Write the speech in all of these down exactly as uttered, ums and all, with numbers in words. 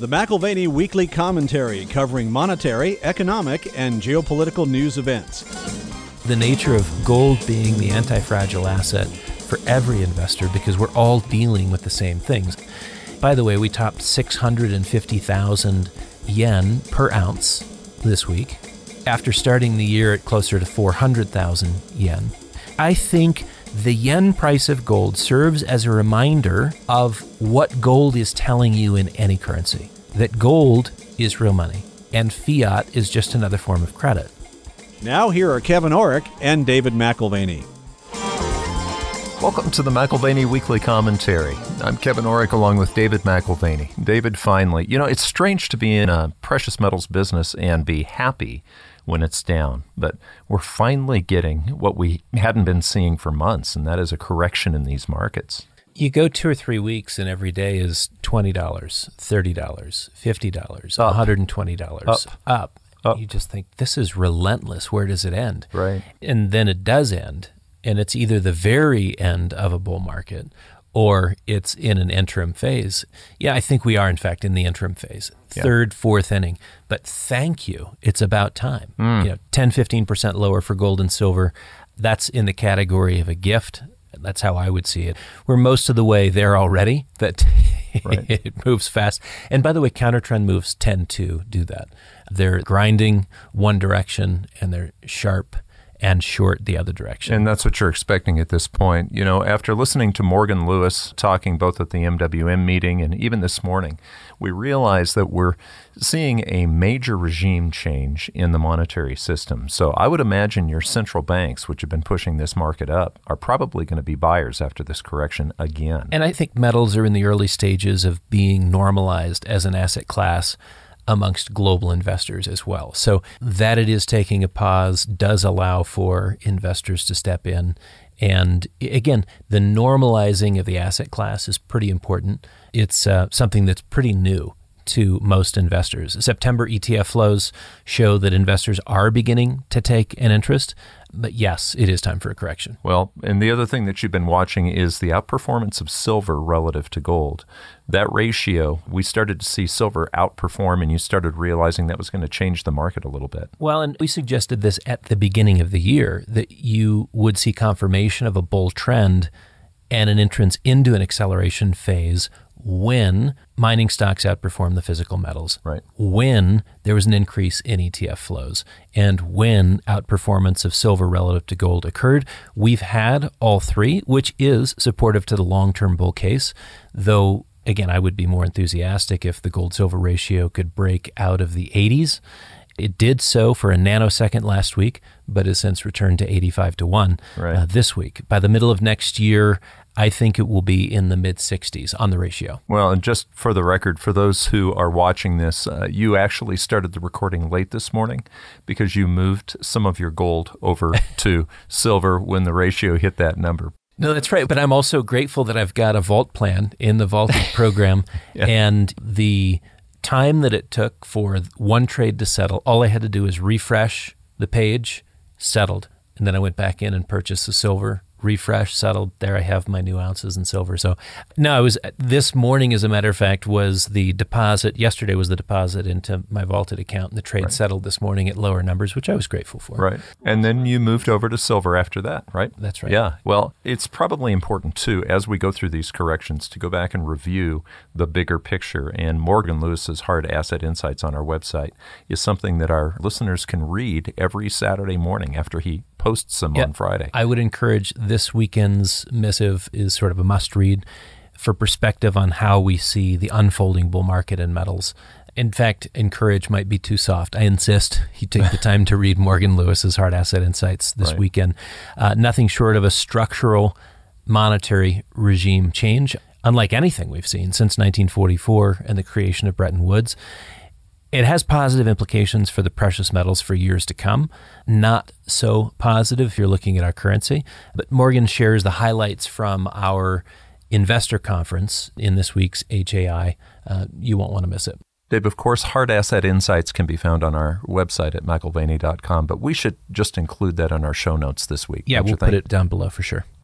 The McAlvany Weekly Commentary, covering monetary, economic, and geopolitical news events. The nature of gold being the anti-fragile asset for every investor, because we're all dealing with the same things. By the way, we topped six hundred fifty thousand yen per ounce this week, after starting the year at closer to four hundred thousand yen. I think the yen price of gold serves as a reminder of what gold is telling you in any currency, that gold is real money and fiat is just another form of credit. Now here are Kevin Orrick and David McAlvany. Welcome to the McAlvany Weekly Commentary. I'm Kevin Orrick along with David McAlvany. David, finally, you know, it's strange to be in a precious metals business and be happy when it's down, but we're finally getting what we hadn't been seeing for months, and that is a correction in these markets. You go two or three weeks and every day is twenty dollars, thirty dollars, fifty dollars, Up. one hundred twenty dollars. Up. Up. Up. You just think, this is relentless. Where does it end? Right. And then it does end, and it's either the very end of a bull market or it's in an interim phase. Yeah, I think we are, in fact, in the interim phase. Yeah. Third, fourth inning. But thank you. It's about time. Mm. You know, ten, fifteen percent lower for gold and silver. That's in the category of a gift. That's how I would see it. We're most of the way there already, that Right. it moves fast. And by the way, counter-trend moves tend to do that. They're grinding one direction and they're sharp and short the other direction. And that's what you're expecting at this point. You know, after listening to Morgan Lewis talking both at the M W M meeting and even this morning, we realize that we're seeing a major regime change in the monetary system. So I would imagine your central banks, which have been pushing this market up, are probably going to be buyers after this correction again. And I think metals are in the early stages of being normalized as an asset class amongst global investors as well. So that it is taking a pause does allow for investors to step in. And again, the normalizing of the asset class is pretty important. It's uh, something that's pretty new to most investors. September E T F flows show that investors are beginning to take an interest. But yes, it is time for a correction. Well, and the other thing that you've been watching is the outperformance of silver relative to gold. That ratio, we started to see silver outperform, and you started realizing that was going to change the market a little bit. Well, and we suggested this at the beginning of the year, that you would see confirmation of a bull trend and an entrance into an acceleration phase when mining stocks outperform the physical metals, Right. when there was an increase in E T F flows, and when outperformance of silver relative to gold occurred. We've had all three, which is supportive to the long-term bull case, though, again, I would be more enthusiastic if the gold-silver ratio could break out of the eighties. It did so for a nanosecond last week, but has since returned to eighty-five to one Right. uh, this week. By the middle of next year, I think it will be in the mid-sixties on the ratio. Well, and just for the record, for those who are watching this, uh, you actually started the recording late this morning because you moved some of your gold over to silver when the ratio hit that number. No, that's right. But I'm also grateful that I've got a vault plan in the vaulted program. Yeah. And the time that it took for one trade to settle, all I had to do is refresh the page, settled. And then I went back in and purchased the silver, refresh, settled. There I have my new ounces in silver. So no, I was this morning, as a matter of fact, was the deposit. Yesterday was the deposit into my vaulted account, and the trade Right. settled this morning at lower numbers, which I was grateful for. Right. And then you moved over to silver after that, right? That's right. Yeah. Well, it's probably important, too, as we go through these corrections, to go back and review the bigger picture. And Morgan Lewis's Hard Asset Insights on our website is something that our listeners can read every Saturday morning after he posts them Yeah, on Friday. I would encourage this weekend's missive is sort of a must-read for perspective on how we see the unfolding bull market in metals. In fact, encourage might be too soft. I insist you take the time to read Morgan Lewis's Hard Asset Insights this Right. weekend. Uh, nothing short of a structural monetary regime change, unlike anything we've seen since nineteen forty-four and the creation of Bretton Woods. It has positive implications for the precious metals for years to come. Not so positive if you're looking at our currency. But Morgan shares the highlights from our investor conference in this week's H A I. Uh, you won't want to miss it. Dave, of course, Hard Asset Insights can be found on our website at McAlvany dot com, but we should just include that on our show notes this week. Yeah, don't you we'll put think? it down below for sure.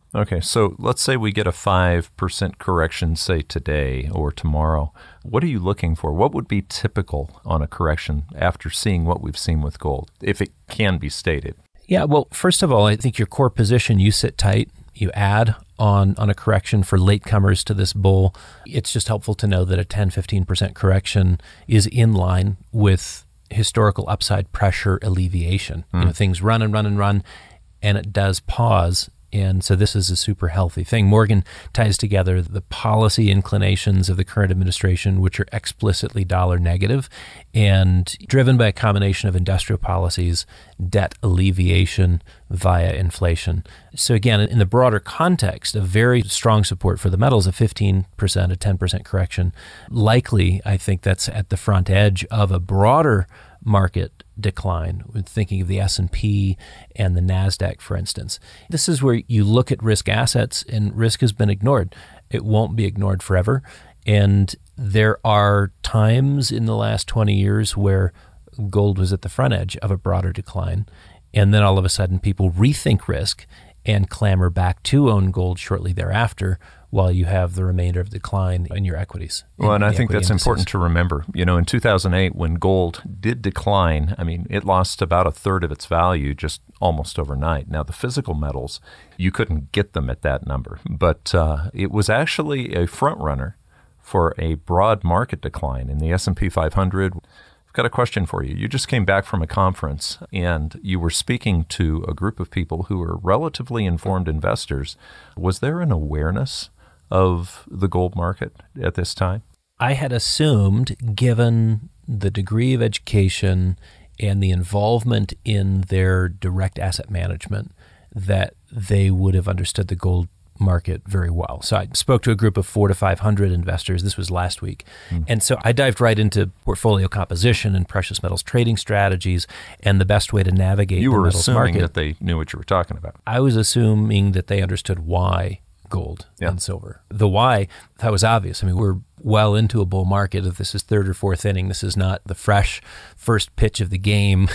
Okay, so let's say we get a five percent correction, say today or tomorrow. What are you looking for? What would be typical on a correction after seeing what we've seen with gold, if it can be stated? Yeah, well, first of all, I think your core position, you sit tight, you add on, on a correction for latecomers to this bull. It's just helpful to know that a ten, fifteen percent correction is in line with historical upside pressure alleviation. Mm. You know, things run and run and run, and it does pause. And so this is a super healthy thing. Morgan ties together the policy inclinations of the current administration, which are explicitly dollar negative and driven by a combination of industrial policies, debt alleviation via inflation. So again, in the broader context, a very strong support for the metals, a fifteen percent, a ten percent correction. Likely, I think that's at the front edge of a broader market decline, thinking of the S and P and the NASDAQ, for instance. This is where you look at risk assets, and risk has been ignored. It won't be ignored forever. And there are times in the last twenty years where gold was at the front edge of a broader decline. And then all of a sudden people rethink risk and clamor back to own gold shortly thereafter, while you have the remainder of the decline in your equities. Well, and I think that's important to remember. You know, in two thousand eight, when gold did decline, I mean, it lost about a third of its value just almost overnight. Now, the physical metals, you couldn't get them at that number, but uh, it was actually a front runner for a broad market decline in the S and P five hundred. I've got a question for you. You just came back from a conference, and you were speaking to a group of people who were relatively informed investors. Was there an awareness of the gold market at this time? I had assumed, given the degree of education and the involvement in their direct asset management, that they would have understood the gold market very well. So I spoke to a group of four to five hundred investors. This was last week. Mm. And so I dived right into portfolio composition and precious metals trading strategies and the best way to navigate you the metals market. You were assuming that they knew what you were talking about. I was assuming that they understood why gold yeah. and silver. The why, that was obvious. I mean, we're well into a bull market. If this is third or fourth inning, this is not the fresh first pitch of the game.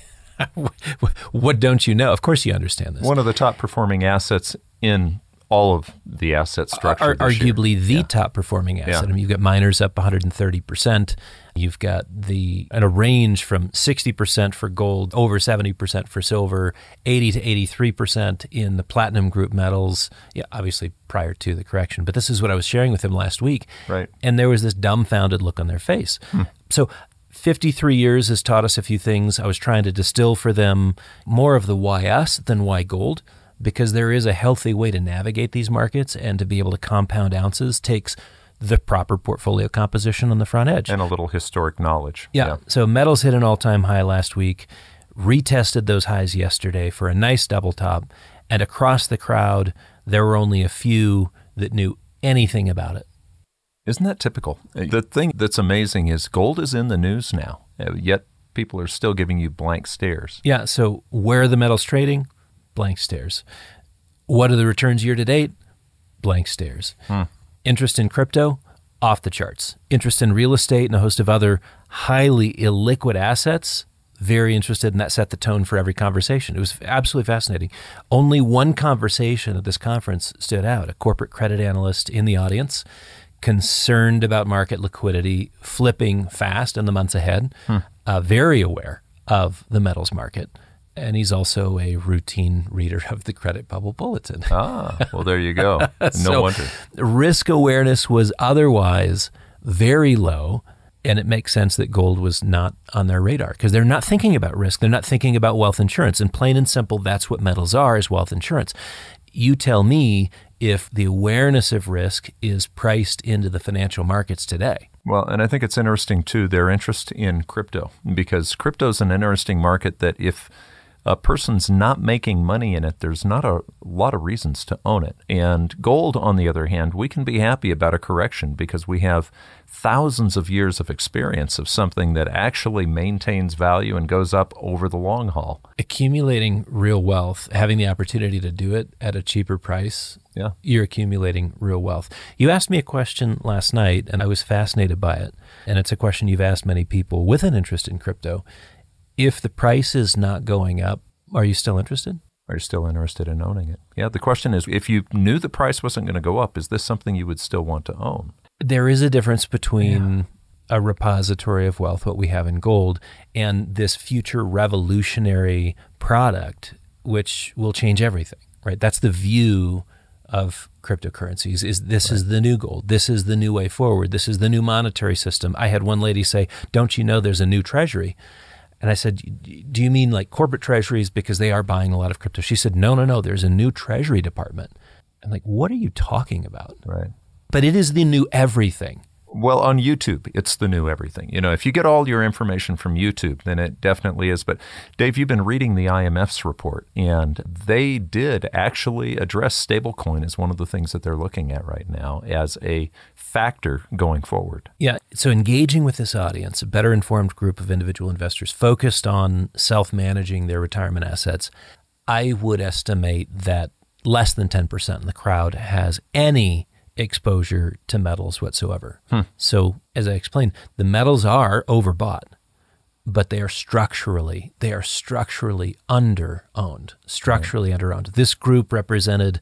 What don't you know? Of course you understand this. One of the top performing assets in all of the asset structure Ar- this Arguably year. the yeah. top performing asset. Yeah. I mean, you've got miners up one hundred thirty percent. You've got the and a range from sixty percent for gold, over seventy percent for silver, eighty to eighty-three percent in the platinum group metals. Yeah, obviously prior to the correction. But this is what I was sharing with him last week. Right. And there was this dumbfounded look on their face. Hmm. So fifty-three years has taught us a few things. I was trying to distill for them more of the why us than why gold, because there is a healthy way to navigate these markets, and to be able to compound ounces takes the proper portfolio composition on the front edge. And a little historic knowledge. Yeah. yeah. So metals hit an all-time high last week, retested those highs yesterday for a nice double top, and across the crowd, there were only a few that knew anything about it. Isn't that typical? The thing that's amazing is gold is in the news now, yet people are still giving you blank stares. Yeah. So where are the metals trading? Blank stares. What are the returns year to date? Blank stares. Hmm. Interest in crypto? Off the charts. Interest in real estate and a host of other highly illiquid assets? Very interested, and that set the tone for every conversation. It was absolutely fascinating. Only one conversation at this conference stood out. A corporate credit analyst in the audience, concerned about market liquidity, flipping fast in the months ahead, hmm. uh, very aware of the metals market. And he's also a routine reader of the Credit Bubble Bulletin. Ah, well, there you go. No so wonder. Risk awareness was otherwise very low, and it makes sense that gold was not on their radar, because they're not thinking about risk. They're not thinking about wealth insurance. And plain and simple, that's what metals are, is wealth insurance. You tell me if the awareness of risk is priced into the financial markets today. Well, and I think it's interesting, too, their interest in crypto, because crypto is an interesting market that if a person's not making money in it, there's not a lot of reasons to own it. And gold, on the other hand, we can be happy about a correction because we have thousands of years of experience of something that actually maintains value and goes up over the long haul. Accumulating real wealth, having the opportunity to do it at a cheaper price, yeah, you're accumulating real wealth. You asked me a question last night, and I was fascinated by it. And it's a question you've asked many people with an interest in crypto. If the price is not going up, are you still interested? Are you still interested in owning it? Yeah, the question is, if you knew the price wasn't going to go up, is this something you would still want to own? There is a difference between Yeah. a repository of wealth, what we have in gold, and this future revolutionary product, which will change everything, right? That's the view of cryptocurrencies, is this right. is the new gold. This is the new way forward. This is the new monetary system. I had one lady say, don't you know there's a new treasury? And I said, do you mean like corporate treasuries because they are buying a lot of crypto? She said, no, no, no, there's a new treasury department. I'm like, what are you talking about? Right. But it is the new everything. Well, on YouTube, it's the new everything. You know, if you get all your information from YouTube, then it definitely is. But Dave, you've been reading the I M F's report, and they did actually address stablecoin as one of the things that they're looking at right now as a factor going forward. Yeah. So engaging with this audience, a better informed group of individual investors focused on self-managing their retirement assets, I would estimate that less than ten percent in the crowd has any exposure to metals whatsoever. Hmm. So as I explained, the metals are overbought, but they are structurally, they are structurally under-owned, structurally right. under-owned. This group represented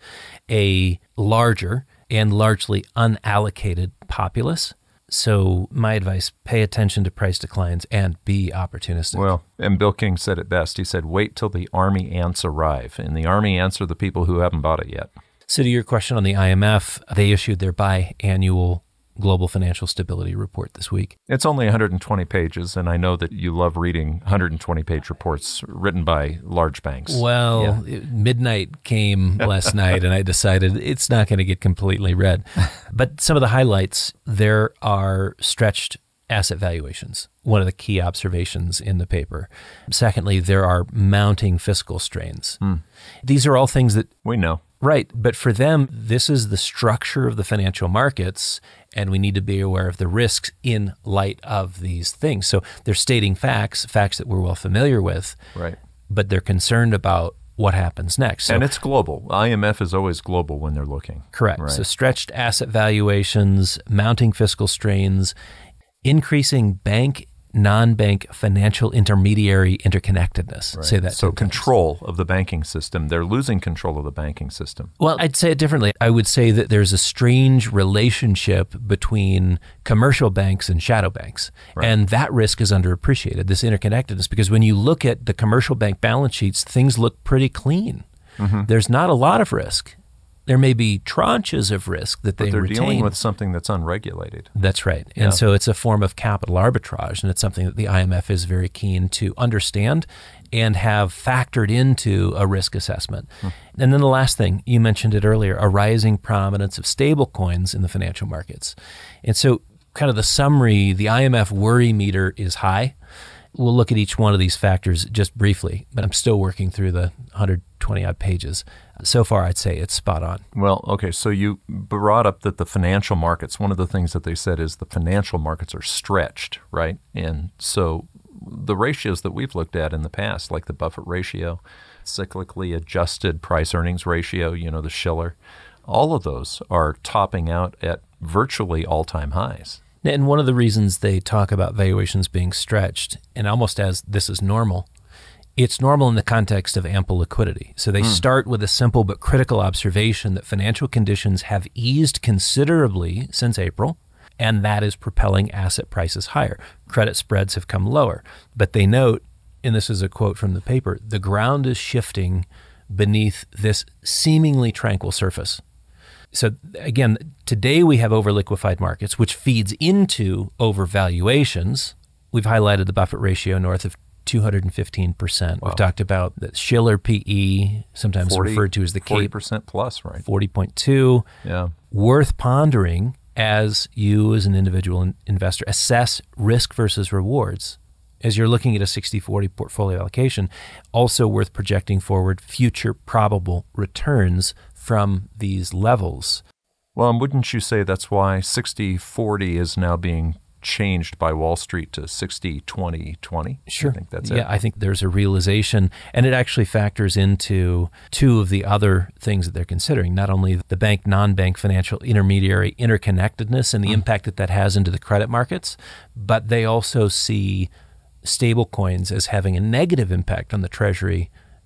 a larger and largely unallocated populace. So my advice, pay attention to price declines and be opportunistic. Well, and Bill King said it best. He said, wait till the army ants arrive. And the army ants are the people who haven't bought it yet. So to your question on the I M F, they issued their biannual Global Financial Stability Report this week. It's only one hundred twenty pages, and I know that you love reading one hundred twenty page reports written by large banks. Well, yeah. midnight came last night, and I decided it's not going to get completely read. But some of the highlights, there are stretched asset valuations, one of the key observations in the paper. Secondly, there are mounting fiscal strains. Hmm. These are all things that we know. Right. But for them, this is the structure of the financial markets, and we need to be aware of the risks in light of these things. So they're stating facts, facts that we're well familiar with, right? But they're concerned about what happens next. So, and it's global. I M F is always global when they're looking. Correct. Right. So stretched asset valuations, mounting fiscal strains, increasing bank non-bank financial intermediary interconnectedness. Right. Say that. So control of the banking system. They're losing control of the banking system. Well, I'd say it differently. I would say that there's a strange relationship between commercial banks and shadow banks. Right. And that risk is underappreciated, this interconnectedness, because when you look at the commercial bank balance sheets, things look pretty clean. Mm-hmm. There's not a lot of risk. There may be tranches of risk that they but they're retain. dealing with something that's unregulated. That's right. Yeah. And so it's a form of capital arbitrage, and it's something that the I M F is very keen to understand and have factored into a risk assessment. Hmm. And then the last thing, you mentioned it earlier, a rising prominence of stable coins in the financial markets. And so kind of the summary, the I M F worry meter is high. We'll look at each one of these factors just briefly, but I'm still working through the one hundred twenty odd pages. So far, I'd say it's spot on. Well, okay, so you brought up that the financial markets, one of the things that they said is the financial markets are stretched, right? And so the ratios that we've looked at in the past, like the Buffett ratio, cyclically adjusted price earnings ratio, you know, the Shiller, all of those are topping out at virtually all-time highs. And one of the reasons they talk about valuations being stretched, and almost as this is normal, it's normal in the context of ample liquidity. So they mm. start with a simple but critical observation that financial conditions have eased considerably since April, and that is propelling asset prices higher. Credit spreads have come lower. But they note, and this is a quote from the paper, the ground is shifting beneath this seemingly tranquil surface. So again, today we have overliquefied markets, which feeds into overvaluations. We've highlighted the Buffett ratio north of two hundred fifteen percent. Wow. We've talked about the Shiller P E, sometimes forty, referred to as the forty Cape. forty percent plus, right? forty point two. Yeah. Worth pondering as you, as an individual in- investor, assess risk versus rewards. As you're looking at a sixty forty portfolio allocation, also worth projecting forward future probable returns from these levels. Well, and wouldn't you say that's why sixty forty is now being changed by Wall Street to sixty twenty twenty? Sure. I think that's yeah, it. I think there's a realization, and it actually factors into two of the other things that they're considering, not only the bank, non-bank financial intermediary interconnectedness and the mm. impact that that has into the credit markets, but they also see stable coins as having a negative impact on the Treasury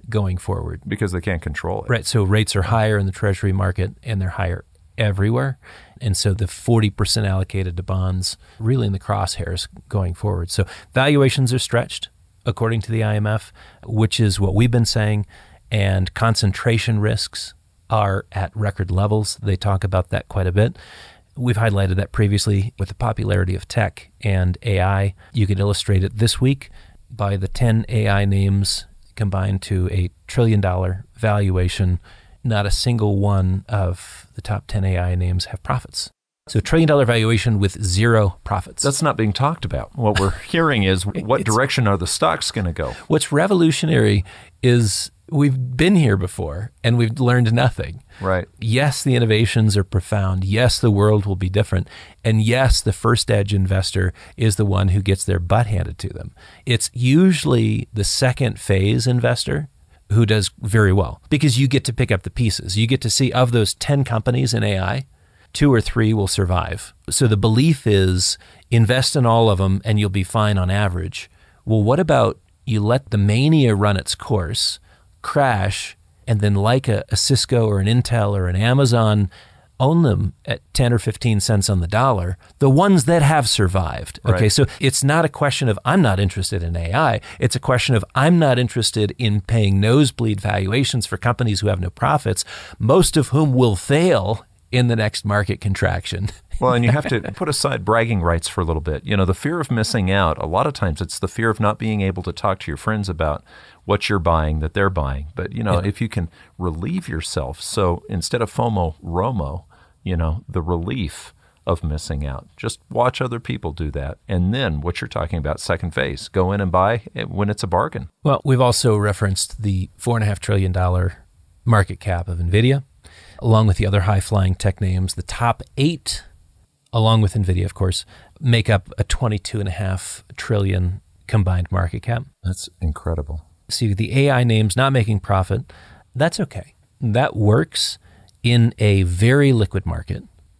going forward. Because they can't control it. Right. So rates are higher in the Treasury market, and they're higher everywhere. And so the forty percent allocated to bonds really in the crosshairs going forward. So valuations are stretched, according to the I M F, which is what we've been saying, and concentration risks are at record levels. They talk about that quite a bit. We've highlighted that previously with the popularity of tech and A I. You could illustrate it this week by the ten A I names combined to a trillion dollar valuation. Not a single one of the top ten A I names have profits. So trillion dollar valuation with zero profits. That's not being talked about. What we're hearing is what direction are the stocks going to go? What's revolutionary is we've been here before and we've learned nothing. Right. Yes, the innovations are profound. Yes, the world will be different. And yes, the first edge investor is the one who gets their butt handed to them. It's usually the second phase investor who does very well because you get to pick up the pieces. You get to see of those ten companies in A I, two or three will survive. So the belief is invest in all of them and you'll be fine on average. Well, what about you let the mania run its course, crash, and then like a, a Cisco or an Intel or an Amazon, own them at ten or fifteen cents on the dollar, the ones that have survived. Okay, Right. so it's not a question of I'm not interested in A I. It's a question of I'm not interested in paying nosebleed valuations for companies who have no profits, most of whom will fail in the next market contraction. Well, and you have to put aside bragging rights for a little bit. You know, the fear of missing out, a lot of times it's the fear of not being able to talk to your friends about what you're buying that they're buying. But, you know, Yeah. if you can relieve yourself, so instead of FOMO, ROMO, you know, the relief of missing out, just watch other people do that. And then what you're talking about, second phase, go in and buy it when it's a bargain. Well, we've also referenced the four point five trillion dollars market cap of NVIDIA, along with the other high-flying tech names. The top eight, along with NVIDIA, of course, make up a twenty-two point five trillion dollars combined market cap. That's incredible. See, the A I names not making profit, that's okay. That works in a very liquid market.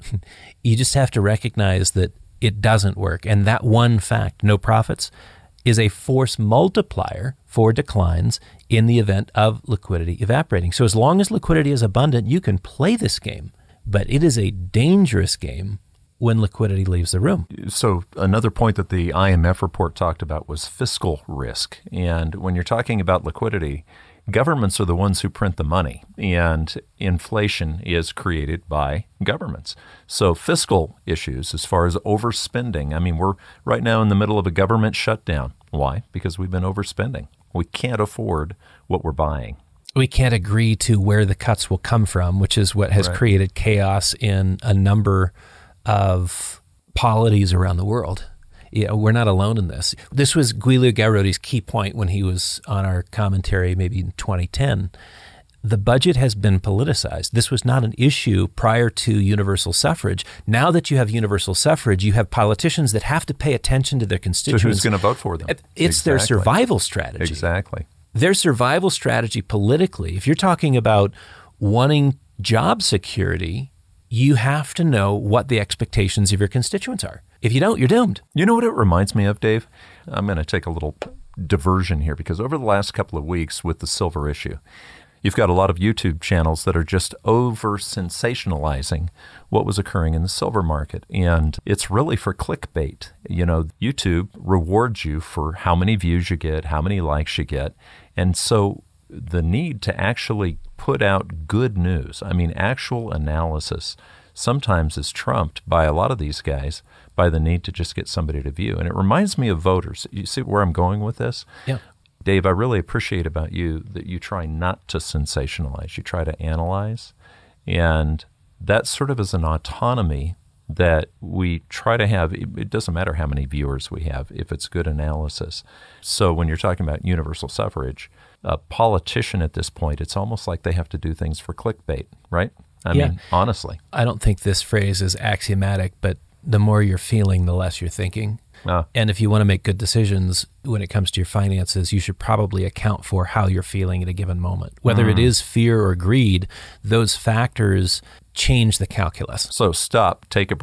You just have to recognize that it doesn't work. And that one fact, no profits, is a force multiplier for declines in the event of liquidity evaporating. So as long as liquidity is abundant, you can play this game. But it is a dangerous game when liquidity leaves the room. So another point that the I M F report talked about was fiscal risk. And when you're talking about liquidity, governments are the ones who print the money, and inflation is created by governments. So fiscal issues as far as overspending, I mean, we're right now in the middle of a government shutdown. Why? Because we've been overspending. We can't afford what we're buying. We can't agree to where the cuts will come from, which is what has Right. created chaos in a number of polities around the world. Yeah, we're not alone in this. This was Giulio Garibaldi's key point when he was on our commentary maybe in twenty ten. The budget has been politicized. This was not an issue prior to universal suffrage. Now that you have universal suffrage, you have politicians that have to pay attention to their So constituents. who's going to vote for them? It's their Exactly. survival strategy. Exactly. Their survival strategy politically, if you're talking about wanting job security, you have to know what the expectations of your constituents are. If you don't, you're doomed. You know what it reminds me of, Dave? I'm going to take a little diversion here because over the last couple of weeks with the silver issue, you've got a lot of YouTube channels that are just over-sensationalizing what was occurring in the silver market. And it's really for clickbait. You know, YouTube rewards you for how many views you get, how many likes you get. And so the need to actually put out good news, I mean, actual analysis, sometimes is trumped by a lot of these guys by the need to just get somebody to view. And it reminds me of voters. You see where I'm going with this? Yeah. Dave, I really appreciate about you that you try not to sensationalize. You try to analyze. And that sort of is an autonomy that we try to have. It doesn't matter how many viewers we have if it's good analysis. So when you're talking about universal suffrage, a politician at this point, it's almost like they have to do things for clickbait, right? I Yeah. mean, honestly. I don't think this phrase is axiomatic, but the more you're feeling, the less you're thinking. Uh, And if you want to make good decisions when it comes to your finances, you should probably account for how you're feeling at a given moment. Whether it is fear or greed, those factors change the calculus. so stop, take a breath,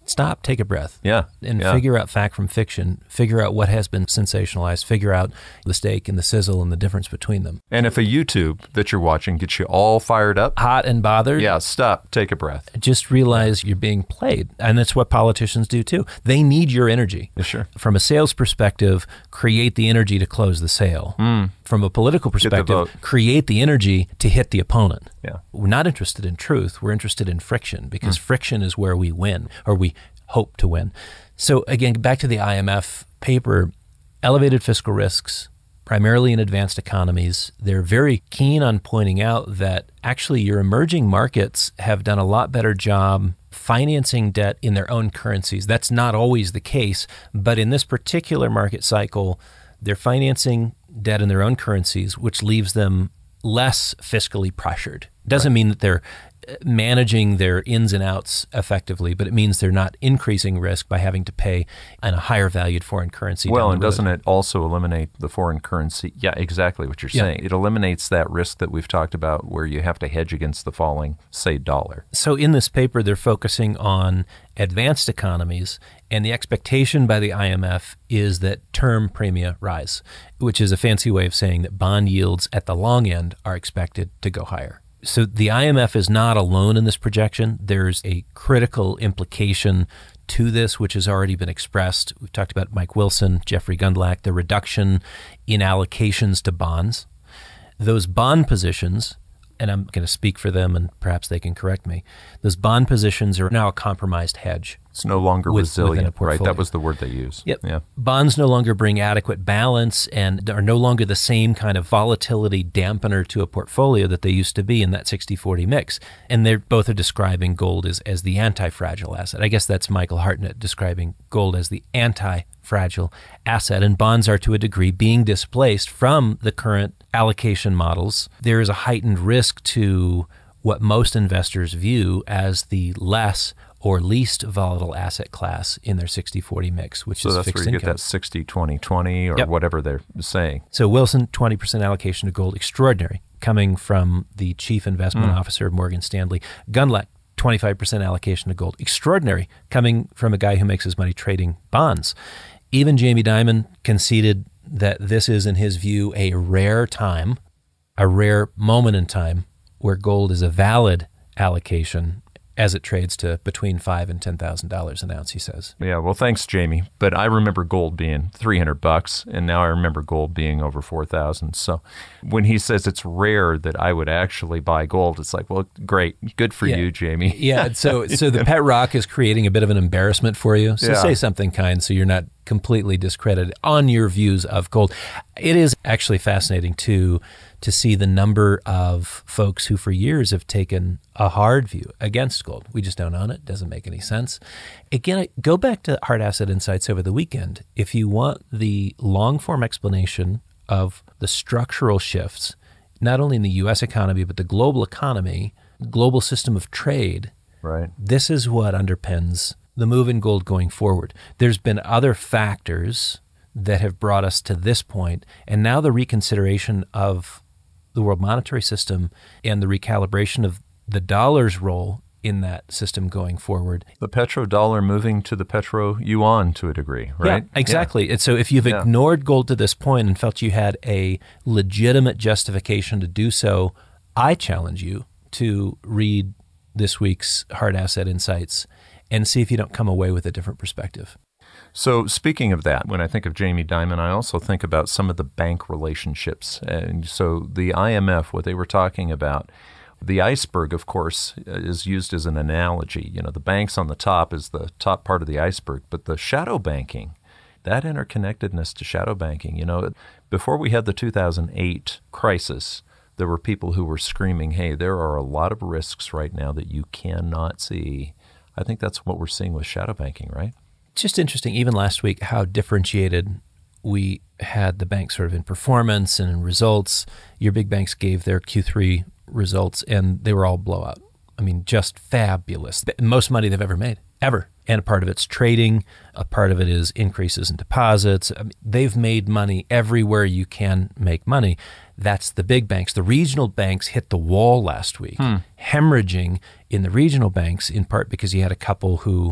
stop, take a breath. Yeah. And yeah. figure out fact from fiction, figure out what has been sensationalized, figure out the steak and the sizzle and the difference between them. And if a YouTube that you're watching gets you all fired up, hot and bothered, yeah, stop, take a breath. Just realize you're being played. And that's what politicians do too. They need your energy. Yeah, sure. From a sales perspective, create the energy to close the sale. Mm. From a political perspective, vote. create the energy to hit the opponent. Yeah. We're not interested in truth. We're interested in friction, because mm. friction is where we win, or we hope to win. So again, back to the I M F paper, elevated fiscal risks, primarily in advanced economies. They're very keen on pointing out that actually your emerging markets have done a lot better job financing debt in their own currencies. That's not always the case, but in this particular market cycle, they're financing debt in their own currencies, which leaves them less fiscally pressured. Doesn't right. mean that they're managing their ins and outs effectively, but it means they're not increasing risk by having to pay in a higher valued foreign currency. Well, and doesn't it also eliminate the foreign currency? Yeah, exactly what you're yeah. saying. It eliminates that risk that we've talked about where you have to hedge against the falling, say, dollar. So in this paper, they're focusing on advanced economies, and the expectation by the I M F is that term premia rise, which is a fancy way of saying that bond yields at the long end are expected to go higher. So the I M F is not alone in this projection. There's a critical implication to this, which has already been expressed. We've talked about Mike Wilson, Jeffrey Gundlach, the reduction in allocations to bonds. Those bond positions, and I'm going to speak for them and perhaps they can correct me, those bond positions are now a compromised hedge. It's no longer with, resilient, right? That was the word they used. Yep. Yeah. Bonds no longer bring adequate balance and are no longer the same kind of volatility dampener to a portfolio that they used to be in that sixty forty mix. And they're both are describing gold as, as the anti-fragile asset. I guess that's Michael Hartnett describing gold as the anti-fragile asset. And bonds are to a degree being displaced from the current allocation models. There is a heightened risk to what most investors view as the less or least volatile asset class in their sixty forty mix, which so is that's fixed where you income. get that sixty twenty twenty or yep. whatever they're saying. So Wilson, twenty percent allocation to gold, extraordinary, coming from the chief investment mm. officer of Morgan Stanley. Gundlach, twenty-five percent allocation to gold, extraordinary, coming from a guy who makes his money trading bonds. Even Jamie Dimon conceded that this is, in his view, a rare time, a rare moment in time where gold is a valid allocation as it trades to between five and ten thousand dollars an ounce, he says. Yeah, well, thanks, Jamie. But I remember gold being three hundred bucks, and now I remember gold being over four thousand. So when he says it's rare that I would actually buy gold, it's like, well, great, good for yeah. you, Jamie. Yeah. So, so the pet rock is creating a bit of an embarrassment for you. So yeah. say something kind, so you're not completely discredited on your views of gold. It is actually fascinating too to see the number of folks who for years have taken a hard view against gold. We just don't own it. Doesn't make any sense. Again, go back to Hard Asset Insights over the weekend. If you want the long-form explanation of the structural shifts, not only in the U S economy, but the global economy, global system of trade, right? This is what underpins the move in gold going forward. There's been other factors that have brought us to this point, and now the reconsideration of the world monetary system and the recalibration of the dollar's role in that system going forward. The petrodollar moving to the petro-yuan to a degree, right? Yeah, exactly. Yeah. And so if you've yeah. ignored gold to this point and felt you had a legitimate justification to do so, I challenge you to read this week's Hard Asset Insights and see if you don't come away with a different perspective. So speaking of that, when I think of Jamie Dimon, I also think about some of the bank relationships. And so the I M F, what they were talking about, the iceberg, of course, is used as an analogy. You know, the banks on the top is the top part of the iceberg, but the shadow banking, that interconnectedness to shadow banking, you know, before we had the two thousand eight crisis, there were people who were screaming, hey, there are a lot of risks right now that you cannot see. I think that's what we're seeing with shadow banking, right? Just interesting, even last week, how differentiated we had the banks sort of in performance and in results. Your big banks gave their Q three results, and they were all blowout. I mean, just fabulous. The most money they've ever made, ever. And a part of it's trading. A part of it is increases in deposits. I mean, they've made money everywhere you can make money. That's the big banks. The regional banks hit the wall last week, hmm. hemorrhaging in the regional banks, in part because you had a couple who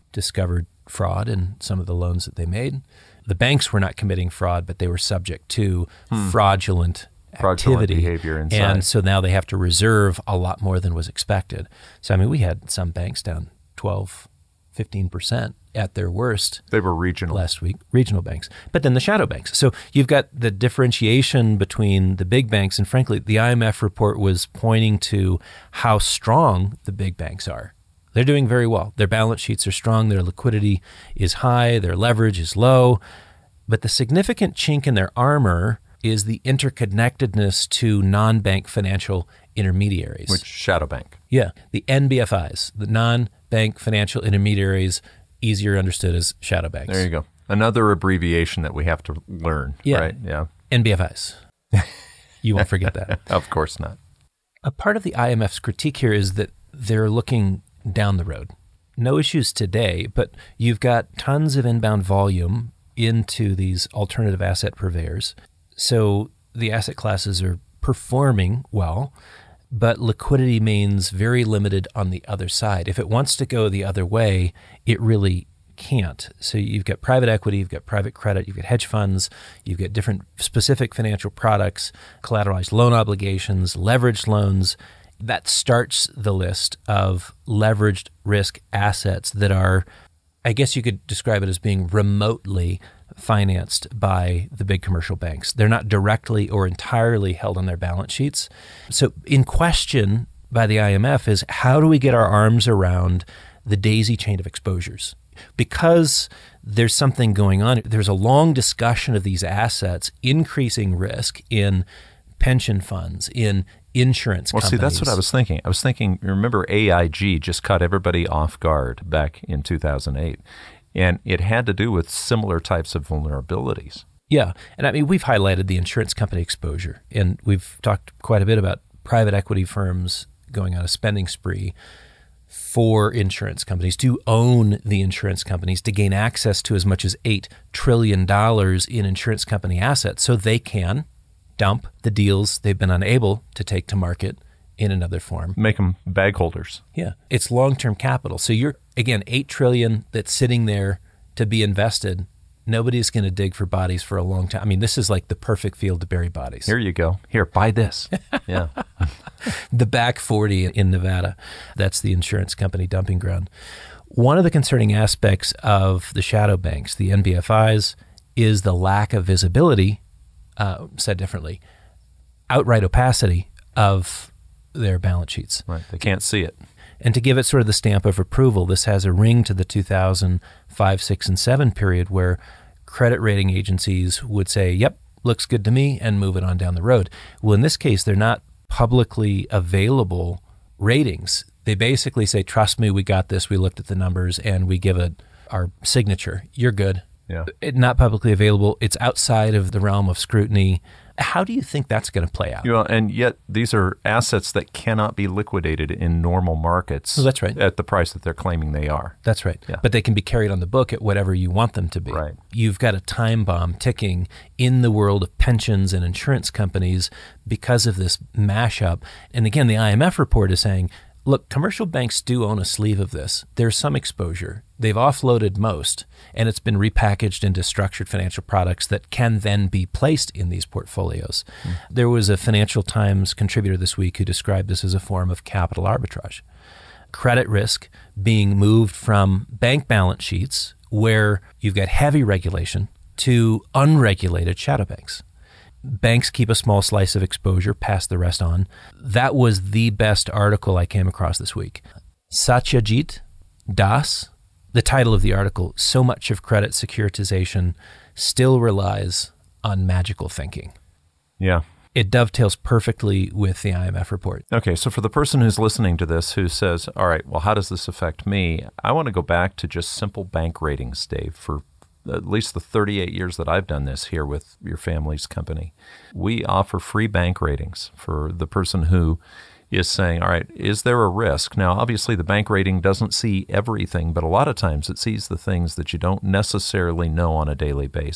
discovered fraud in some of the loans that they made. The banks were not committing fraud, but they were subject to hmm. fraudulent Fraudulent activity. behavior inside. And so now they have to reserve a lot more than was expected. So, I mean, we had some banks down twelve, fifteen percent at their worst. They were regional. Last week, regional banks. But then the shadow banks. So you've got the differentiation between the big banks. And frankly, the I M F report was pointing to how strong the big banks are. They're doing very well. Their balance sheets are strong. Their liquidity is high. Their leverage is low. But the significant chink in their armor is the interconnectedness to non-bank financial intermediaries. Which shadow bank? Yeah, the N B F Is, the non-bank financial intermediaries, easier understood as shadow banks. There you go. Another abbreviation that we have to learn, yeah. right? Yeah. N B F Is. You won't forget that. Of course not. A part of the I M F's critique here is that they're looking down the road. No issues today, but you've got tons of inbound volume into these alternative asset purveyors. So the asset classes are performing well, but liquidity means very limited on the other side. If it wants to go the other way, it really can't. So you've got private equity, you've got private credit, you've got hedge funds, you've got different specific financial products, collateralized loan obligations, leveraged loans. That starts the list of leveraged risk assets that are, I guess you could describe it as being remotely financed by the big commercial banks. They're not directly or entirely held on their balance sheets. So in question by the I M F is, how do we get our arms around the daisy chain of exposures? Because there's something going on. There's a long discussion of these assets increasing risk in pension funds, in insurance well, companies. see, that's what I was thinking. I was thinking, remember A I G just caught everybody off guard back in two thousand eight. And it had to do with similar types of vulnerabilities. Yeah. And I mean, we've highlighted the insurance company exposure, and we've talked quite a bit about private equity firms going on a spending spree for insurance companies to own the insurance companies, to gain access to as much as eight trillion dollars in insurance company assets so they can dump the deals they've been unable to take to market in another form. Make them bag holders. Yeah. It's long-term capital. So you're, again, eight trillion dollars that's sitting there to be invested. Nobody's going to dig for bodies for a long time. I mean, this is like the perfect field to bury bodies. Here you go. Here, buy this. Yeah. The back forty in Nevada. That's the insurance company dumping ground. One of the concerning aspects of the shadow banks, the N B F Is, is the lack of visibility, uh, said differently, outright opacity of their balance sheets. Right. They can't see it. And to give it sort of the stamp of approval, this has a ring to the two thousand five, six, and seven period where credit rating agencies would say, yep, looks good to me, and move it on down the road. Well, in this case, they're not publicly available ratings. They basically say, trust me, we got this, we looked at the numbers, and we give it our signature. You're good. Yeah. It, not publicly available. It's outside of the realm of scrutiny. How do you think that's going to play out? You know, and yet these are assets that cannot be liquidated in normal markets. Oh, that's right. At the price that they're claiming they are. That's right. Yeah. But they can be carried on the book at whatever you want them to be. Right. You've got a time bomb ticking in the world of pensions and insurance companies because of this mashup. And again, the I M F report is saying, look, commercial banks do own a sleeve of this. There's some exposure. They've offloaded most, and it's been repackaged into structured financial products that can then be placed in these portfolios. Mm. There was a Financial Times contributor this week who described this as a form of capital arbitrage. Credit risk being moved from bank balance sheets, where you've got heavy regulation, to unregulated shadow banks. Banks keep a small slice of exposure, pass the rest on. That was the best article I came across this week. Satyajit Das, the title of the article, So Much of Credit Securitization Still Relies on Magical Thinking. Yeah. It dovetails perfectly with the I M F report. Okay, so for the person who's listening to this who says, all right, well, how does this affect me? I want to go back to just simple bank ratings, Dave, for at least the thirty-eight years that I've done this here with your family's company. We offer free bank ratings for the person who is saying, all right, is there a risk? Now, obviously, the bank rating doesn't see everything, but a lot of times it sees the things that you don't necessarily know on a daily basis.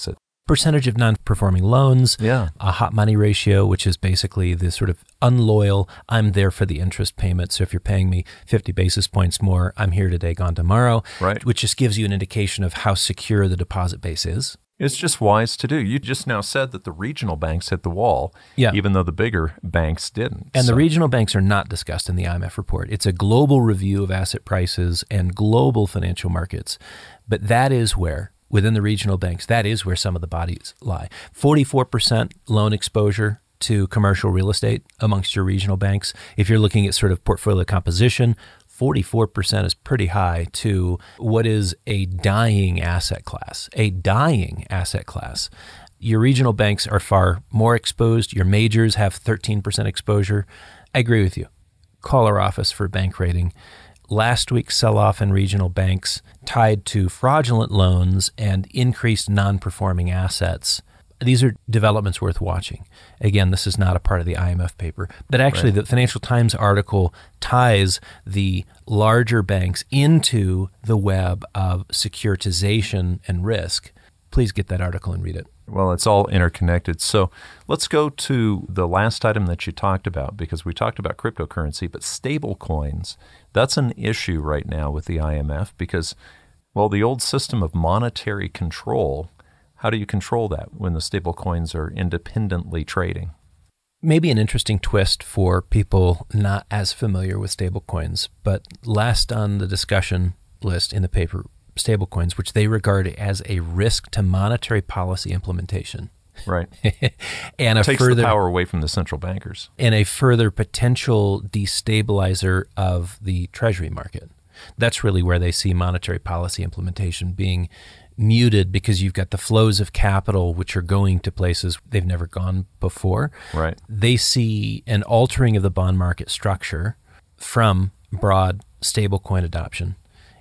percentage of non-performing loans, Yeah. a hot money ratio, which is basically the sort of unloyal, I'm there for the interest payment. So if you're paying me fifty basis points more, I'm here today, gone tomorrow, Right. which just gives you an indication of how secure the deposit base is. It's just wise to do. You just now said that the regional banks hit the wall, Yeah. even though the bigger banks didn't. And So- the regional banks are not discussed in the I M F report. It's a global review of asset prices and global financial markets. But that is where, within the regional banks, that is where some of the bodies lie. forty-four percent loan exposure to commercial real estate amongst your regional banks. If you're looking at sort of portfolio composition, forty-four percent is pretty high to what is a dying asset class, a dying asset class. Your regional banks are far more exposed. Your majors have thirteen percent exposure. I agree with you. Call our office for bank rating. Last week's sell-off in regional banks tied to fraudulent loans and increased non-performing assets. These are developments worth watching. Again, this is not a part of the I M F paper, but actually Right. the Financial Times article ties the larger banks into the web of securitization and risk. Please get that article and read it. Well, it's all interconnected. So let's go to the last item that you talked about, because we talked about cryptocurrency, but stable coins, that's an issue right now with the I M F because, well, the old system of monetary control, how do you control that when the stable coins are independently trading? Maybe an interesting twist for people not as familiar with stablecoins, but last on the discussion list in the paper, stablecoins, which they regard as a risk to monetary policy implementation. Right. and a Takes further the power away from the central bankers. and a further potential destabilizer of the treasury market. That's really where they see monetary policy implementation being muted because you've got the flows of capital which are going to places they've never gone before. Right. They see an altering of the bond market structure from broad stablecoin adoption.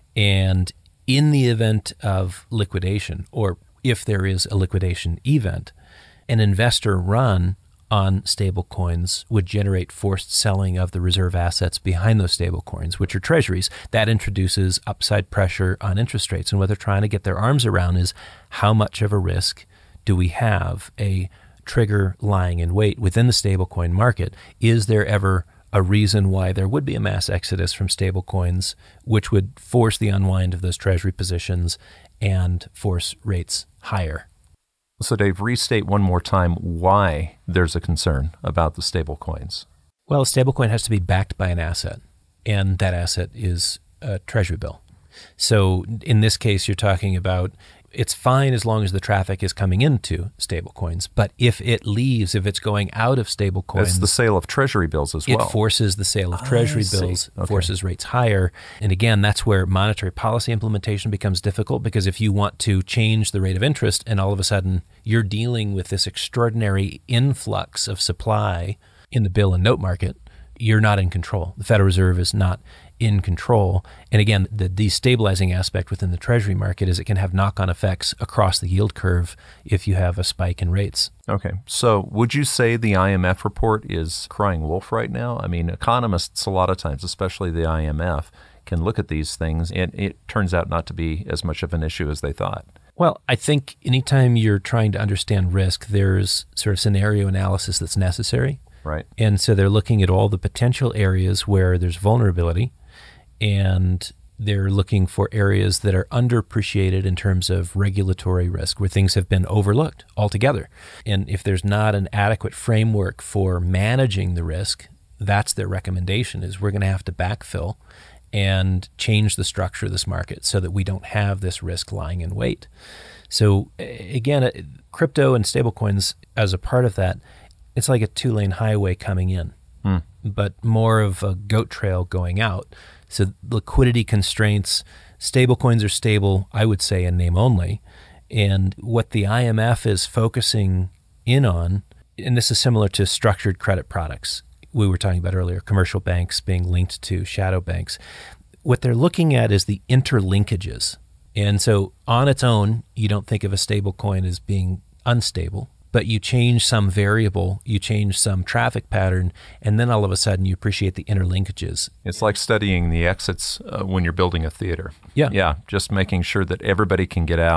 And in the event of liquidation, or if there is a liquidation event, an investor run on stablecoins would generate forced selling of the reserve assets behind those stablecoins, which are treasuries. That introduces upside pressure on interest rates. And what they're trying to get their arms around is how much of a risk do we have a trigger lying in wait within the stablecoin market? Is there ever a reason why there would be a mass exodus from stablecoins, which would force the unwind of those treasury positions and force rates higher? So, Dave, restate one more time why there's a concern about the stable coins. Well, a stablecoin has to be backed by an asset, and that asset is a treasury bill. So in this case, you're talking about it's fine as long as the traffic is coming into stablecoins, but if it leaves, if it's going out of stablecoins, It's the sale of treasury bills as it well. forces the sale of treasury I see. bills, Okay. forces rates higher. And again, that's where monetary policy implementation becomes difficult, because if you want to change the rate of interest and all of a sudden you're dealing with this extraordinary influx of supply in the bill and note market, you're not in control. The Federal Reserve is not in control. And again, the destabilizing aspect within the treasury market is it can have knock-on effects across the yield curve if you have a spike in rates. Okay. So would you say the I M F report is crying wolf right now? I mean, economists a lot of times, especially the I M F, can look at these things and it turns out not to be as much of an issue as they thought. Well, I think anytime you're trying to understand risk, there's sort of scenario analysis that's necessary. Right. And so they're looking at all the potential areas where there's vulnerability, and they're looking for areas that are underappreciated in terms of regulatory risk, where things have been overlooked altogether. And if there's not an adequate framework for managing the risk, that's their recommendation, is we're going to have to backfill and change the structure of this market so that we don't have this risk lying in wait. So again, crypto and stablecoins as a part of that, it's like a two-lane highway coming in, Hmm. but more of a goat trail going out. So liquidity constraints, stablecoins are stable, I would say, in name only. And what the I M F is focusing in on, and this is similar to structured credit products we were talking about earlier, commercial banks being linked to shadow banks. What they're looking at is the interlinkages. And so on its own, you don't think of a stablecoin as being unstable, but you change some variable, you change some traffic pattern, and then all of a sudden you appreciate the interlinkages. It's like studying the exits uh, when you're building a theater. Yeah. Yeah, just making sure that everybody can get out.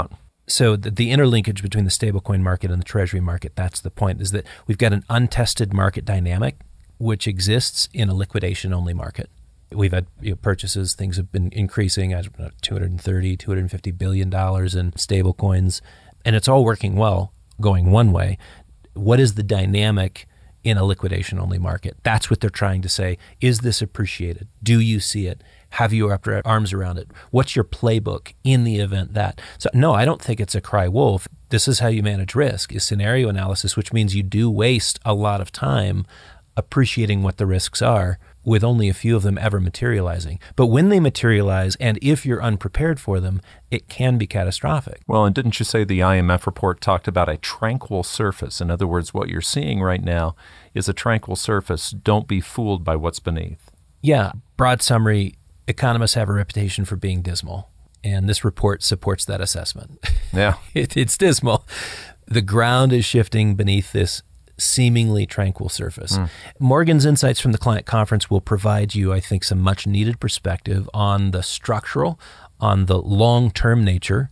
So the, the interlinkage between the stablecoin market and the treasury market, that's the point, is that we've got an untested market dynamic which exists in a liquidation-only market. We've had you know, purchases, things have been increasing, I don't know, two hundred thirty, two hundred fifty billion dollars in stablecoins, and it's all working well, going one way. What is the dynamic in a liquidation-only market? That's what they're trying to say. Is this appreciated? Do you see it? Have you wrapped your arms around it? What's your playbook in the event that? So no, I don't think it's a cry wolf. This is how you manage risk, is scenario analysis, which means you do waste a lot of time appreciating what the risks are with only a few of them ever materializing. But when they materialize, and if you're unprepared for them, it can be catastrophic. Well, and didn't you say the I M F report talked about a tranquil surface? In other words, what you're seeing right now is a tranquil surface. Don't be fooled by what's beneath. Yeah. Broad summary, economists have a reputation for being dismal, and this report supports that assessment. Yeah. it, it's dismal. The ground is shifting beneath this seemingly tranquil surface. Mm. Morgan's insights from the client conference will provide you, I think, some much needed perspective on the structural, on the long-term nature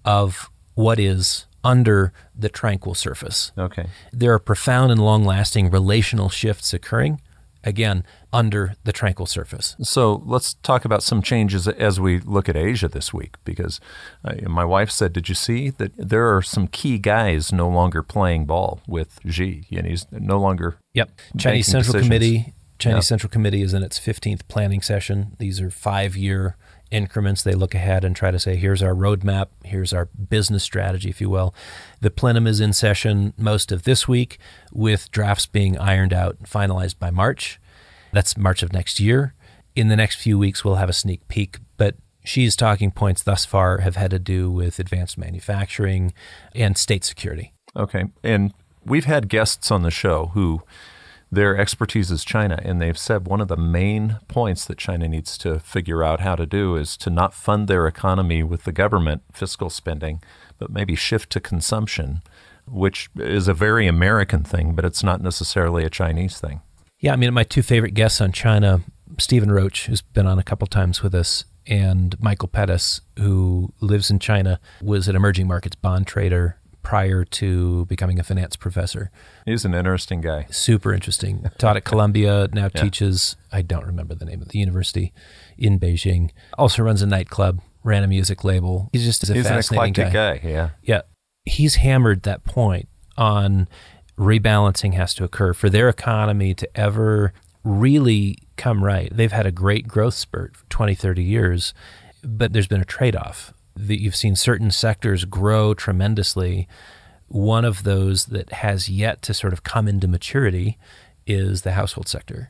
of what is under the tranquil surface. Okay. There are profound and long-lasting relational shifts occurring, again, under the tranquil surface. So let's talk about some changes as we look at Asia this week, because uh, my wife said, did you see that there are some key guys no longer playing ball with Xi? And he's no longer Yep. Chinese Central decisions. Committee. Chinese yeah. Central Committee is in its fifteenth planning session. These are five-year increments. They look ahead and try to say, here's our roadmap, here's our business strategy, if you will. The plenum is in session most of this week, with drafts being ironed out and finalized by March. That's March of next year. In the next few weeks, we'll have a sneak peek, but Xi's talking points thus far have had to do with advanced manufacturing and state security. Okay. And we've had guests on the show who their expertise is China, and they've said one of the main points that China needs to figure out how to do is to not fund their economy with the government fiscal spending, but maybe shift to consumption, which is a very American thing, but it's not necessarily a Chinese thing. Yeah, I mean, my two favorite guests on China, Stephen Roach, who's been on a couple times with us, and Michael Pettis, who lives in China, was an emerging markets bond trader prior to becoming a finance professor. He's an interesting guy. Super interesting. Taught at Columbia, now yeah. teaches, I don't remember the name of the university, in Beijing. Also runs a nightclub, ran a music label. He's just a He's fascinating an eclectic guy. guy, yeah. Yeah. He's hammered that point on rebalancing has to occur for their economy to ever really come right. They've had a great growth spurt for twenty, thirty years, but there's been a trade-off. That you've seen certain sectors grow tremendously. One of those that has yet to sort of come into maturity is the household sector.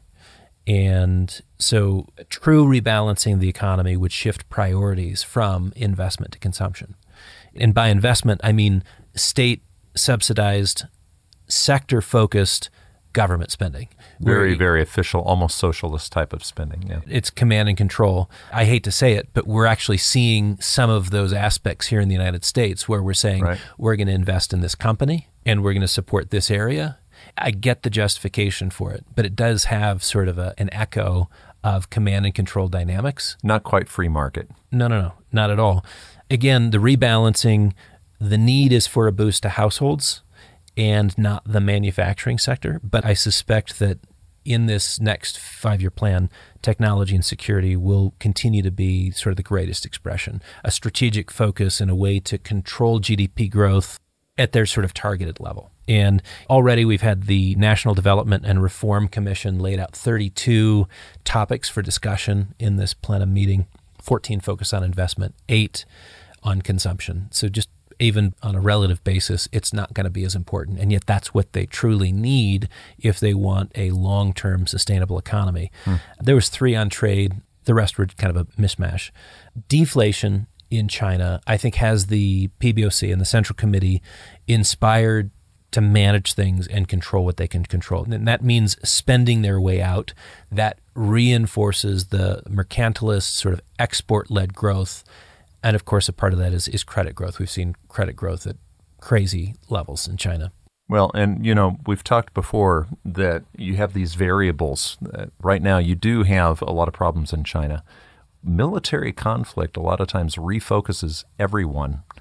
And so a true rebalancing of the economy would shift priorities from investment to consumption. And by investment, I mean state-subsidized, sector-focused government spending. Very, very official, almost socialist type of spending. Yeah. It's command and control. I hate to say it, but we're actually seeing some of those aspects here in the United States where we're saying right. we're going to invest in this company and we're going to support this area. I get the justification for it, but it does have sort of a, an echo of command and control dynamics. Not quite free market. No, no, no, not at all. Again, the rebalancing, the need is for a boost to households and not the manufacturing sector. But I suspect that in this next five-year plan, technology and security will continue to be sort of the greatest expression, a strategic focus in a way to control G D P growth at their sort of targeted level. And already we've had the National Development and Reform Commission laid out thirty-two topics for discussion in this plenum meeting, fourteen focus on investment, eight on consumption. So just even on a relative basis, it's not going to be as important. And yet that's what they truly need if they want a long-term sustainable economy. Hmm. There was three on trade. The rest were kind of a mishmash. Deflation in China, I think, has the P B O C and the Central Committee inspired to manage things and control what they can control. And that means spending their way out. That reinforces the mercantilist sort of export-led growth. And of course, a part of that is, is credit growth. We've seen credit growth at crazy levels in China. Well, and, you know, we've talked before that you have these variables. Uh, right now, you do have a lot of problems in China. Military conflict a lot of times refocuses everyone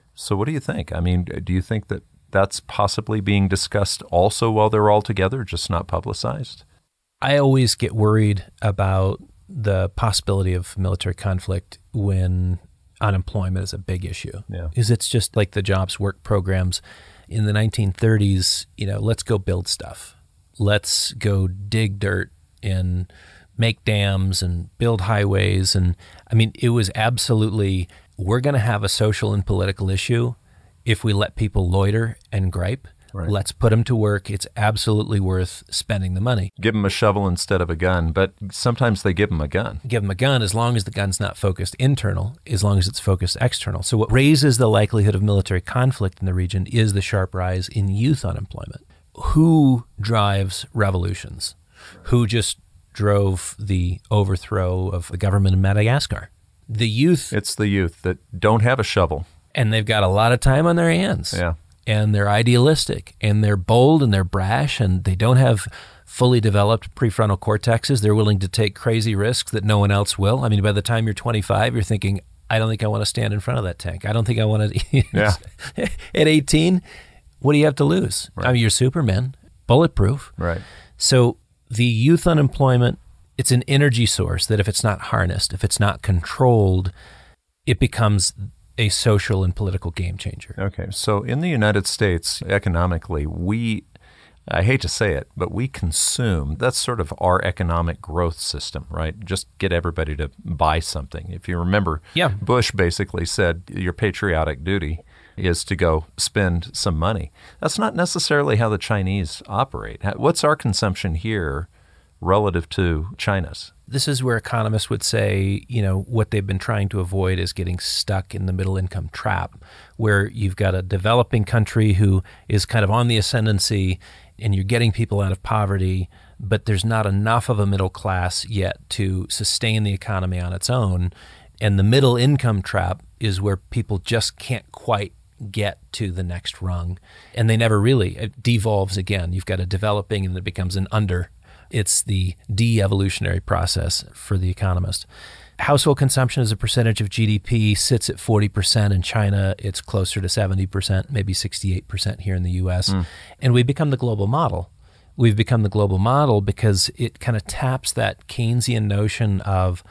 So what do you think? I mean, do you think that that's possibly being discussed also while they're all together, just not publicized? I always get worried about the possibility of military conflict when unemployment is a big issue. Yeah. Because it's just like the jobs work programs in the nineteen thirties, you know, let's go build stuff. Let's go dig dirt and make dams and build highways. And I mean, it was absolutely, we're going to have a social and political issue if we let people loiter and gripe. Right. Let's put them to work. It's absolutely worth spending the money. Give them a shovel instead of a gun, but sometimes they give them a gun. Give them a gun as long as the gun's not focused internal, as long as it's focused external. So what raises the likelihood of military conflict in the region is the sharp rise in youth unemployment. Who drives revolutions? Who just drove the overthrow of the government in Madagascar? The youth. It's the youth that don't have a shovel. And they've got a lot of time on their hands. Yeah. And they're idealistic, and they're bold, and they're brash, and they don't have fully developed prefrontal cortexes. They're willing to take crazy risks that no one else will. I mean, by the time you're twenty-five, you're thinking, I don't think I want to stand in front of that tank. I don't think I want to. Yeah. At eighteen, what do you have to lose? Right. I mean, you're Superman, bulletproof. Right. So the youth unemployment, it's an energy source that if it's not harnessed, if it's not controlled, it becomes a social and political game changer. Okay. So in the United States, economically, we, I hate to say it, but we consume. That's sort of our economic growth system, right? Just get everybody to buy something. If you remember, Yeah. Bush basically said your patriotic duty is to go spend some money. That's not necessarily how the Chinese operate. What's our consumption here relative to China's? This is where economists would say, you know, what they've been trying to avoid is getting stuck in the middle income trap, where you've got a developing country who is kind of on the ascendancy and you're getting people out of poverty, but there's not enough of a middle class yet to sustain the economy on its own. And the middle income trap is where people just can't quite get to the next rung. And they never really, it devolves again. You've got a developing and it becomes an under. It's the de-evolutionary process for the economist. Household consumption as a percentage of G D P sits at forty percent. In China, it's closer to seventy percent, maybe sixty-eight percent here in the U S. Mm. And we've become the global model. We've become the global model because it kind of taps that Keynesian notion of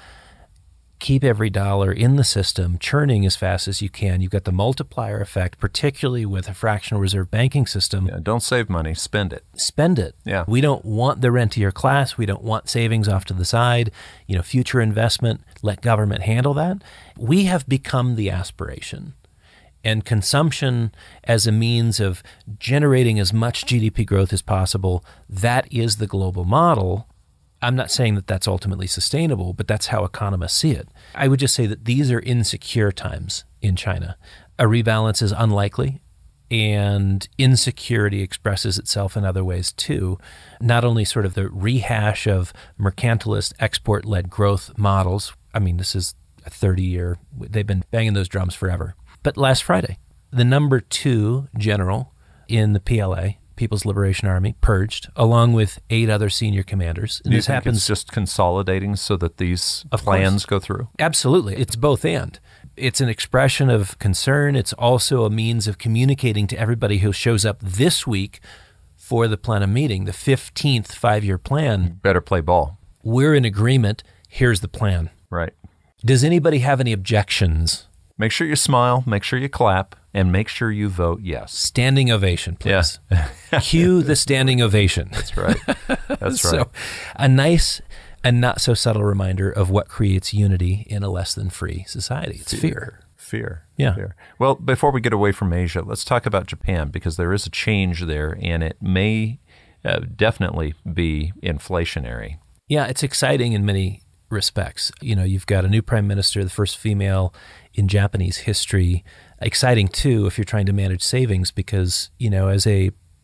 keep every dollar in the system churning as fast as you can. You've got the multiplier effect, particularly with a fractional reserve banking system. Yeah, don't save money, spend it. Spend it. Yeah. We don't want the rentier class. We don't want savings off to the side. You know, future investment, let government handle that. We have become the aspiration. And consumption as a means of generating as much G D P growth as possible, that is the global model. I'm not saying that that's ultimately sustainable, but that's how economists see it. I would just say that these are insecure times in China. A rebalance is unlikely, and insecurity expresses itself in other ways too. Not only sort of the rehash of mercantilist export-led growth models. I mean, this is a thirty-year, they've been banging those drums forever. But last Friday, the number two general in the P L A, People's Liberation Army, purged, along with eight other senior commanders. And Do you this think happens it's just consolidating so that these Of plans course. go through? Absolutely. It's both and. It's an expression of concern. It's also a means of communicating to everybody who shows up this week for the plenum meeting, the fifteenth five-year plan. Better play ball. We're in agreement. Here's the plan. Right. Does anybody have any objections? Make sure you smile, make sure you clap, and make sure you vote yes. Standing ovation, please. Yeah. Cue the standing ovation. That's right. That's right. So, a nice and not so subtle reminder of what creates unity in a less than free society. It's fear. Fear. Yeah. Fear. Well, before we get away from Asia, let's talk about Japan, because there is a change there, and it may uh, definitely be inflationary. Yeah, it's exciting in many respects. You know, you've got a new prime minister, the first female in Japanese history. Exciting, too, if you're trying to manage savings, because, you know, as a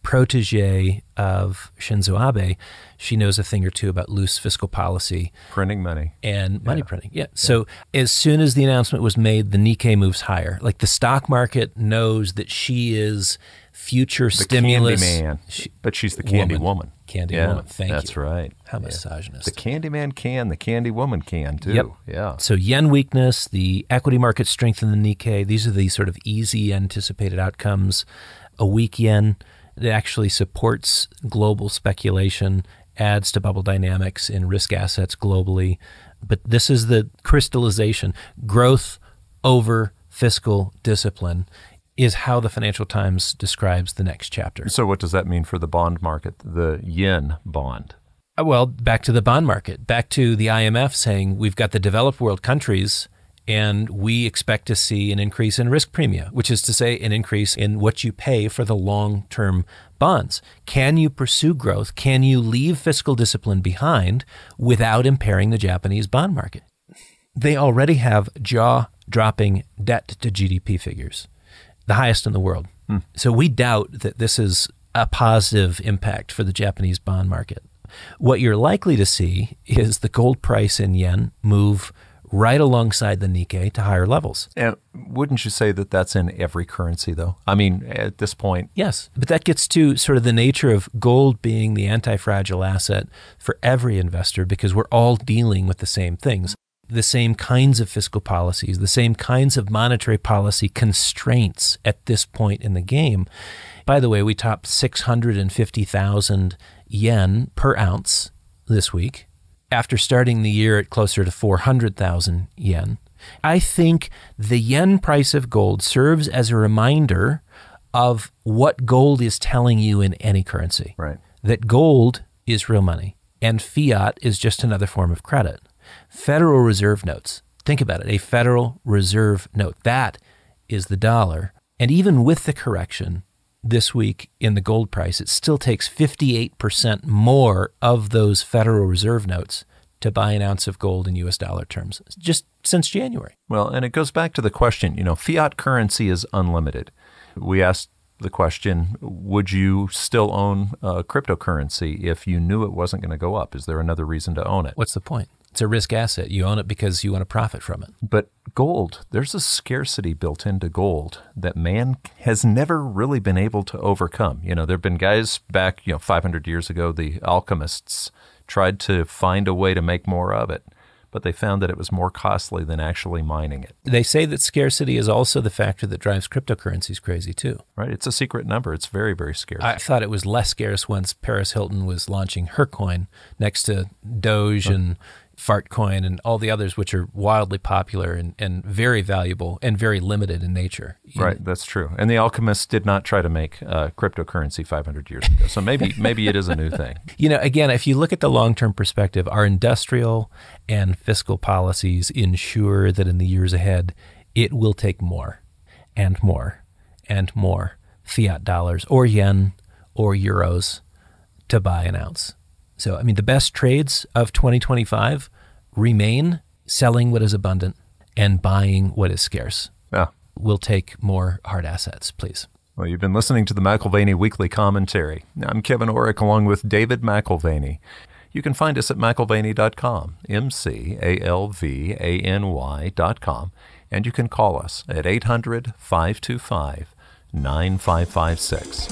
protege of Shinzo Abe, she knows a thing or two about loose fiscal policy. Printing money. And money yeah. printing, yeah. yeah. So as soon as the announcement was made, the Nikkei moves higher. Like the stock market knows that she is future the stimulus. Candy man. She, but she's the candy woman. woman. Candy yeah, woman, thank that's you. That's right. How yeah. misogynist. The candy man can, the candy woman can too. Yep. Yeah. So yen weakness, the equity market strength in the Nikkei, these are the sort of easy anticipated outcomes. A weak yen, it actually supports global speculation, adds to bubble dynamics in risk assets globally. But this is the crystallization. Growth over fiscal discipline is how the Financial Times describes the next chapter. So what does that mean for the bond market, the yen bond? Well, back to the bond market, back to the I M F saying we've got the developed world countries and we expect to see an increase in risk premia, which is to say an increase in what you pay for the long-term bonds. Can you pursue growth? Can you leave fiscal discipline behind without impairing the Japanese bond market? They already have jaw-dropping debt to G D P figures, the highest in the world. Hmm. So we doubt that this is a positive impact for the Japanese bond market. What you're likely to see is the gold price in yen move right alongside the Nikkei to higher levels. And wouldn't you say that that's in every currency, though? I mean, at this point. Yes, but that gets to sort of the nature of gold being the anti-fragile asset for every investor because we're all dealing with the same things, the same kinds of fiscal policies, the same kinds of monetary policy constraints at this point in the game. By the way, we topped six hundred fifty thousand yen per ounce this week, after starting the year at closer to four hundred thousand yen. I think the yen price of gold serves as a reminder of what gold is telling you in any currency. Right. That gold is real money and fiat is just another form of credit. Federal Reserve notes. Think about it. A Federal Reserve note. That is the dollar. And even with the correction this week in the gold price, it still takes fifty-eight percent more of those Federal Reserve notes to buy an ounce of gold in U S dollar terms, just since January. Well, and it goes back to the question, you know, fiat currency is unlimited. We asked the question, would you still own uh, cryptocurrency if you knew it wasn't going to go up? Is there another reason to own it? What's the point? It's a risk asset. You own it because you want to profit from it. But gold, there's a scarcity built into gold that man has never really been able to overcome. You know, there have been guys back, you know, five hundred years ago, the alchemists tried to find a way to make more of it, but they found that it was more costly than actually mining it. They say that scarcity is also the factor that drives cryptocurrencies crazy too. Right. It's a secret number. It's very, very scarce. I thought it was less scarce once Paris Hilton was launching her coin next to Doge huh. and Fartcoin and all the others, which are wildly popular and, and very valuable and very limited in nature. Right, that's true. And the alchemists did not try to make uh, cryptocurrency five hundred years ago. So maybe maybe it is a new thing. You know, again, if you look at the long-term perspective, our industrial and fiscal policies ensure that in the years ahead, it will take more and more and more fiat dollars or yen or euros to buy an ounce. So, I mean, the best trades of twenty twenty-five remain selling what is abundant and buying what is scarce. Yeah. We'll take more hard assets, please. Well, you've been listening to the McAlvany Weekly Commentary. I'm Kevin Orrick along with David McAlvany. You can find us at McAlvany dot com, M C A L V A N Y dot com, and you can call us at eight hundred, five two five, nine five five six.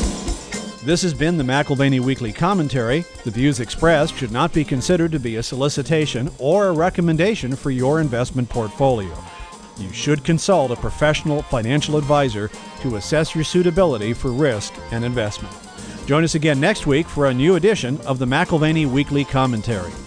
This has been the McAlvany Weekly Commentary. The views expressed should not be considered to be a solicitation or a recommendation for your investment portfolio. You should consult a professional financial advisor to assess your suitability for risk and investment. Join us again next week for a new edition of the McAlvany Weekly Commentary.